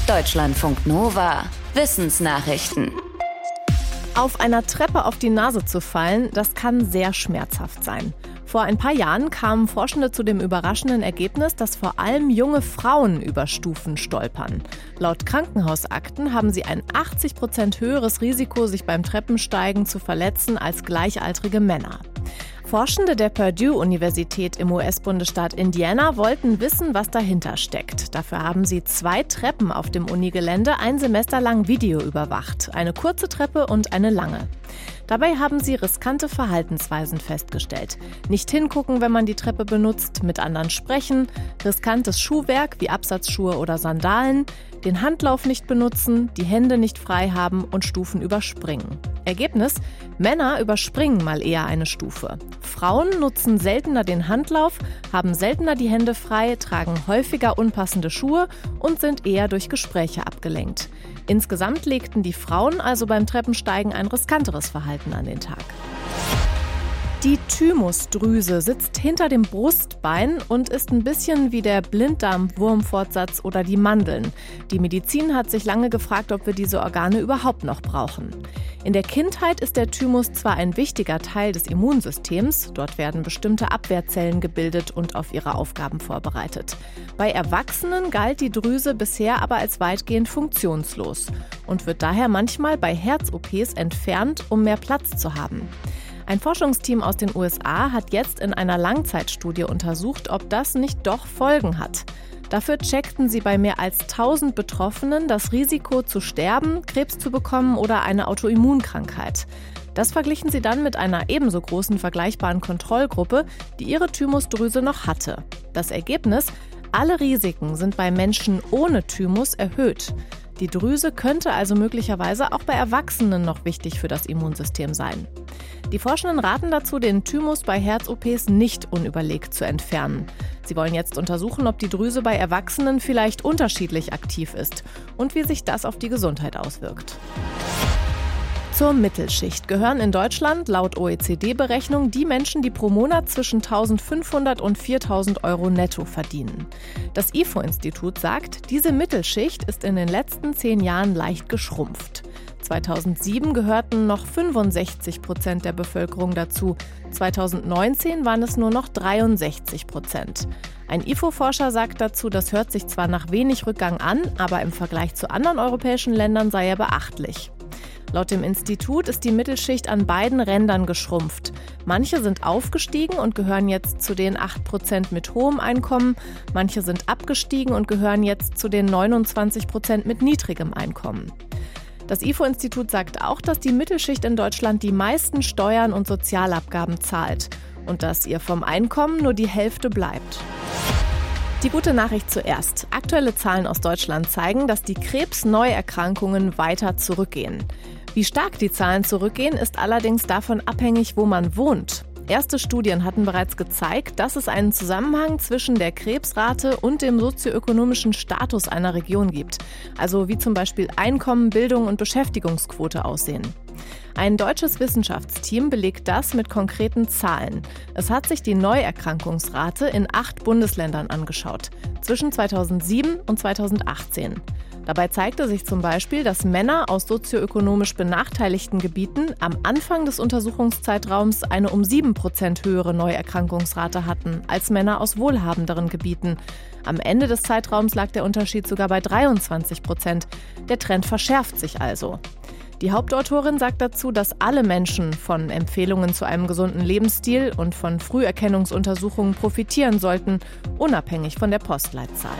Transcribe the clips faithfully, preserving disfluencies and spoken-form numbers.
Deutschlandfunk Nova. Wissensnachrichten. Auf einer Treppe auf die Nase zu fallen, das kann sehr schmerzhaft sein. Vor ein paar Jahren kamen Forschende zu dem überraschenden Ergebnis, dass vor allem junge Frauen über Stufen stolpern. Laut Krankenhausakten haben sie ein achtzig Prozent höheres Risiko, sich beim Treppensteigen zu verletzen als gleichaltrige Männer. Forschende der Purdue-Universität im U S-Bundesstaat Indiana wollten wissen, was dahinter steckt. Dafür haben sie zwei Treppen auf dem Unigelände ein Semester lang Video überwacht. Eine kurze Treppe und eine lange. Dabei haben sie riskante Verhaltensweisen festgestellt. Nicht hingucken, wenn man die Treppe benutzt, mit anderen sprechen, riskantes Schuhwerk wie Absatzschuhe oder Sandalen, den Handlauf nicht benutzen, die Hände nicht frei haben und Stufen überspringen. Ergebnis: Männer überspringen mal eher eine Stufe. Frauen nutzen seltener den Handlauf, haben seltener die Hände frei, tragen häufiger unpassende Schuhe und sind eher durch Gespräche abgelenkt. Insgesamt legten die Frauen also beim Treppensteigen ein riskanteres Verhalten an den Tag. Die Thymusdrüse sitzt hinter dem Brustbein und ist ein bisschen wie der Blinddarm-Wurmfortsatz oder die Mandeln. Die Medizin hat sich lange gefragt, ob wir diese Organe überhaupt noch brauchen. In der Kindheit ist der Thymus zwar ein wichtiger Teil des Immunsystems, dort werden bestimmte Abwehrzellen gebildet und auf ihre Aufgaben vorbereitet. Bei Erwachsenen galt die Drüse bisher aber als weitgehend funktionslos und wird daher manchmal bei Herz-O Ps entfernt, um mehr Platz zu haben. Ein Forschungsteam aus den U S A hat jetzt in einer Langzeitstudie untersucht, ob das nicht doch Folgen hat. Dafür checkten sie bei mehr als tausend Betroffenen das Risiko zu sterben, Krebs zu bekommen oder eine Autoimmunkrankheit. Das verglichen sie dann mit einer ebenso großen vergleichbaren Kontrollgruppe, die ihre Thymusdrüse noch hatte. Das Ergebnis: Alle Risiken sind bei Menschen ohne Thymus erhöht. Die Drüse könnte also möglicherweise auch bei Erwachsenen noch wichtig für das Immunsystem sein. Die Forschenden raten dazu, den Thymus bei Herz-O Ps nicht unüberlegt zu entfernen. Sie wollen jetzt untersuchen, ob die Drüse bei Erwachsenen vielleicht unterschiedlich aktiv ist und wie sich das auf die Gesundheit auswirkt. Zur Mittelschicht gehören in Deutschland laut O E C D-Berechnung die Menschen, die pro Monat zwischen eintausendfünfhundert und viertausend Euro netto verdienen. Das I F O-Institut sagt, diese Mittelschicht ist in den letzten zehn Jahren leicht geschrumpft. zweitausendsieben gehörten noch fünfundsechzig Prozent der Bevölkerung dazu. zweitausendneunzehn waren es nur noch dreiundsechzig Prozent. Ein I F O-Forscher sagt dazu, das hört sich zwar nach wenig Rückgang an, aber im Vergleich zu anderen europäischen Ländern sei er beachtlich. Laut dem Institut ist die Mittelschicht an beiden Rändern geschrumpft. Manche sind aufgestiegen und gehören jetzt zu den acht Prozent mit hohem Einkommen. Manche sind abgestiegen und gehören jetzt zu den neunundzwanzig Prozent mit niedrigem Einkommen. Das I F O-Institut sagt auch, dass die Mittelschicht in Deutschland die meisten Steuern und Sozialabgaben zahlt und dass ihr vom Einkommen nur die Hälfte bleibt. Die gute Nachricht zuerst. Aktuelle Zahlen aus Deutschland zeigen, dass die Krebsneuerkrankungen weiter zurückgehen. Wie stark die Zahlen zurückgehen, ist allerdings davon abhängig, wo man wohnt. Erste Studien hatten bereits gezeigt, dass es einen Zusammenhang zwischen der Krebsrate und dem sozioökonomischen Status einer Region gibt. Also wie zum Beispiel Einkommen, Bildung und Beschäftigungsquote aussehen. Ein deutsches Wissenschaftsteam belegt das mit konkreten Zahlen. Es hat sich die Neuerkrankungsrate in acht Bundesländern angeschaut, zwischen zweitausendsieben und zweitausendachtzehn. Dabei zeigte sich zum Beispiel, dass Männer aus sozioökonomisch benachteiligten Gebieten am Anfang des Untersuchungszeitraums eine um sieben Prozent höhere Neuerkrankungsrate hatten als Männer aus wohlhabenderen Gebieten. Am Ende des Zeitraums lag der Unterschied sogar bei dreiundzwanzig Prozent. Der Trend verschärft sich also. Die Hauptautorin sagt dazu, dass alle Menschen von Empfehlungen zu einem gesunden Lebensstil und von Früherkennungsuntersuchungen profitieren sollten, unabhängig von der Postleitzahl.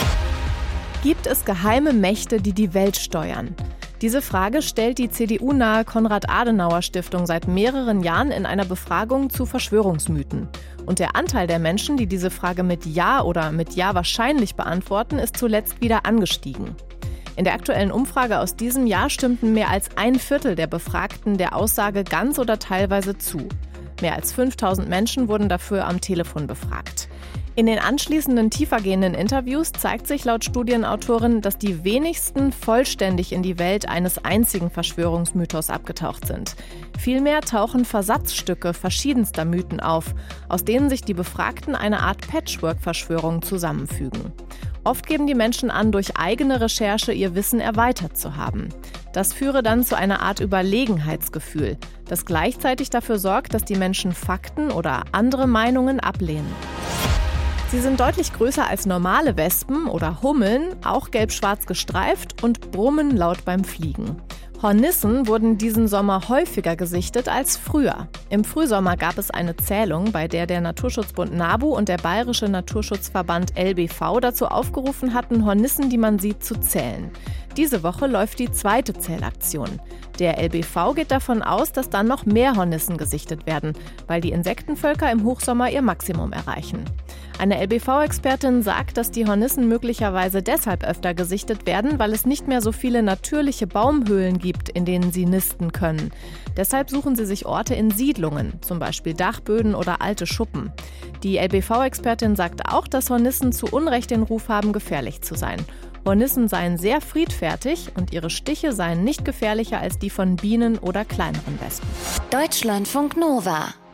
Gibt es geheime Mächte, die die Welt steuern? Diese Frage stellt die C D U-nahe Konrad-Adenauer-Stiftung seit mehreren Jahren in einer Befragung zu Verschwörungsmythen. Und der Anteil der Menschen, die diese Frage mit Ja oder mit Ja wahrscheinlich beantworten, ist zuletzt wieder angestiegen. In der aktuellen Umfrage aus diesem Jahr stimmten mehr als ein Viertel der Befragten der Aussage ganz oder teilweise zu. Mehr als fünftausend Menschen wurden dafür am Telefon befragt. In den anschließenden tiefergehenden Interviews zeigt sich laut Studienautorin, dass die wenigsten vollständig in die Welt eines einzigen Verschwörungsmythos abgetaucht sind. Vielmehr tauchen Versatzstücke verschiedenster Mythen auf, aus denen sich die Befragten eine Art Patchwork-Verschwörung zusammenfügen. Oft geben die Menschen an, durch eigene Recherche ihr Wissen erweitert zu haben. Das führe dann zu einer Art Überlegenheitsgefühl, das gleichzeitig dafür sorgt, dass die Menschen Fakten oder andere Meinungen ablehnen. Sie sind deutlich größer als normale Wespen oder Hummeln, auch gelb-schwarz gestreift und brummen laut beim Fliegen. Hornissen wurden diesen Sommer häufiger gesichtet als früher. Im Frühsommer gab es eine Zählung, bei der der Naturschutzbund NABU und der Bayerische Naturschutzverband L B V dazu aufgerufen hatten, Hornissen, die man sieht, zu zählen. Diese Woche läuft die zweite Zählaktion. Der L B V geht davon aus, dass dann noch mehr Hornissen gesichtet werden, weil die Insektenvölker im Hochsommer ihr Maximum erreichen. Eine L B V-Expertin sagt, dass die Hornissen möglicherweise deshalb öfter gesichtet werden, weil es nicht mehr so viele natürliche Baumhöhlen gibt, in denen sie nisten können. Deshalb suchen sie sich Orte in Siedlungen, zum Beispiel Dachböden oder alte Schuppen. Die L B V-Expertin sagt auch, dass Hornissen zu Unrecht den Ruf haben, gefährlich zu sein. Hornissen seien sehr friedfertig und ihre Stiche seien nicht gefährlicher als die von Bienen oder kleineren Wespen. Deutschlandfunk Nova